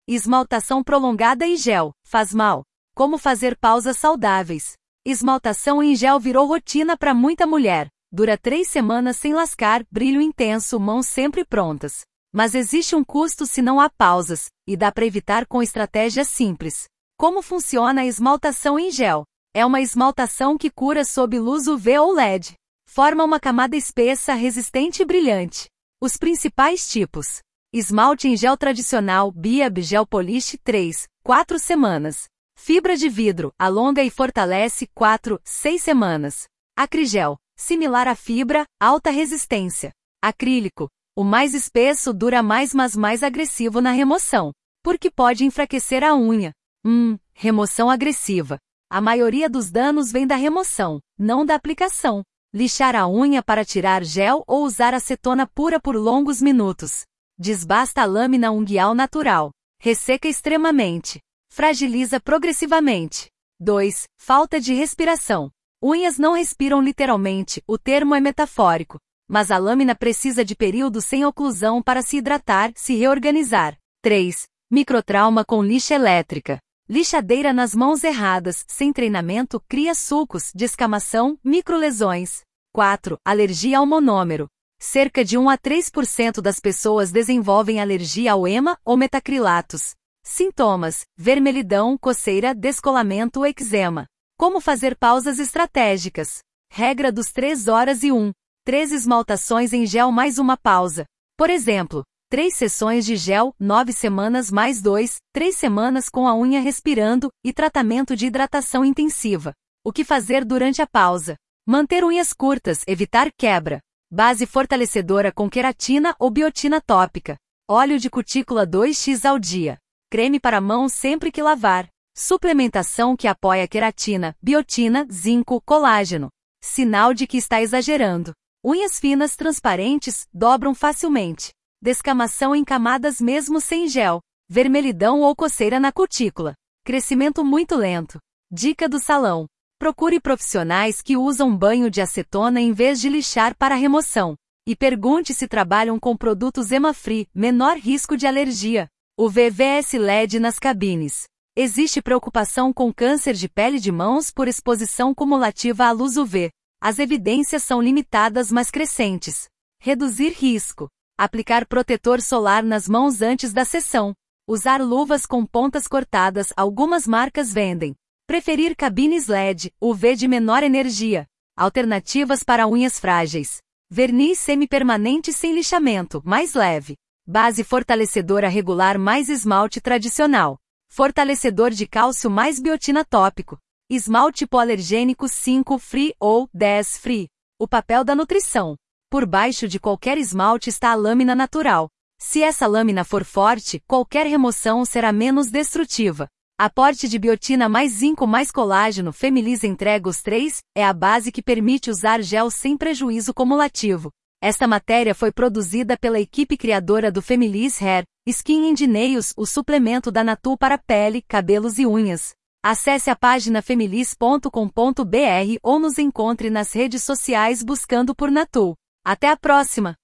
Esmaltação prolongada em gel, faz mal. Como fazer pausas saudáveis? Esmaltação em gel virou rotina para muita mulher. Dura 3 semanas sem lascar, brilho intenso, mãos sempre prontas. Mas existe um custo se não há pausas, e dá para evitar com estratégias simples. Como funciona a esmaltação em gel? É uma esmaltação que cura sob luz UV ou LED. Forma uma camada espessa, resistente e brilhante. Os principais tipos. Esmalte em gel tradicional, Biab Gel Polish 3, 4 semanas. Fibra de vidro, alonga e fortalece 4, 6 semanas. Acrigel, similar à fibra, alta resistência. Acrílico, o mais espesso dura mais mas mais agressivo na remoção, porque pode enfraquecer a unha. Remoção agressiva. A maioria dos danos vem da remoção, não da aplicação. Lixar a unha para tirar gel ou usar acetona pura por longos minutos. Desbasta a lâmina unguial natural. Resseca extremamente. Fragiliza progressivamente. 2. Falta de respiração. Unhas não respiram literalmente, o termo é metafórico. Mas a lâmina precisa de período sem oclusão para se hidratar, se reorganizar. 3. Microtrauma com lixa elétrica. Lixadeira nas mãos erradas, sem treinamento, cria sulcos, descamação, microlesões. 4. Alergia ao monômero. Cerca de 1 a 3% das pessoas desenvolvem alergia ao EMA ou metacrilatos. Sintomas: vermelhidão, coceira, descolamento, eczema. Como fazer pausas estratégicas? Regra dos 3 horas e 1. 3 esmaltações em gel mais uma pausa. Por exemplo, 3 sessões de gel, 9 semanas mais 2, 3 semanas com a unha respirando, e tratamento de hidratação intensiva. O que fazer durante a pausa? Manter unhas curtas, evitar quebra. Base fortalecedora com queratina ou biotina tópica. Óleo de cutícula 2x ao dia. Creme para mãos sempre que lavar. Suplementação que apoia queratina, biotina, zinco, colágeno. Sinal de que está exagerando. Unhas finas transparentes, dobram facilmente. Descamação em camadas mesmo sem gel. Vermelhidão ou coceira na cutícula. Crescimento muito lento. Dica do salão. Procure profissionais que usam banho de acetona em vez de lixar para remoção. E pergunte se trabalham com produtos EMA-free, menor risco de alergia. O VVS LED nas cabines. Existe preocupação com câncer de pele de mãos por exposição cumulativa à luz UV. As evidências são limitadas mas crescentes. Reduzir risco. Aplicar protetor solar nas mãos antes da sessão. Usar luvas com pontas cortadas, algumas marcas vendem. Preferir cabines LED, UV de menor energia. Alternativas para unhas frágeis. Verniz semipermanente sem lixamento, mais leve. Base fortalecedora regular mais esmalte tradicional. Fortalecedor de cálcio mais biotina tópico. Esmalte hipoalergênico 5 Free ou 10 Free. O papel da nutrição. Por baixo de qualquer esmalte está a lâmina natural. Se essa lâmina for forte, qualquer remoção será menos destrutiva. Aporte de biotina mais zinco mais colágeno Femilis Entregos 3 é a base que permite usar gel sem prejuízo cumulativo. Esta matéria foi produzida pela equipe criadora do Femilis Hair, Skin and Nails, o suplemento da Natul para pele, cabelos e unhas. Acesse a página femilis.com.br ou nos encontre nas redes sociais buscando por Natul. Até a próxima!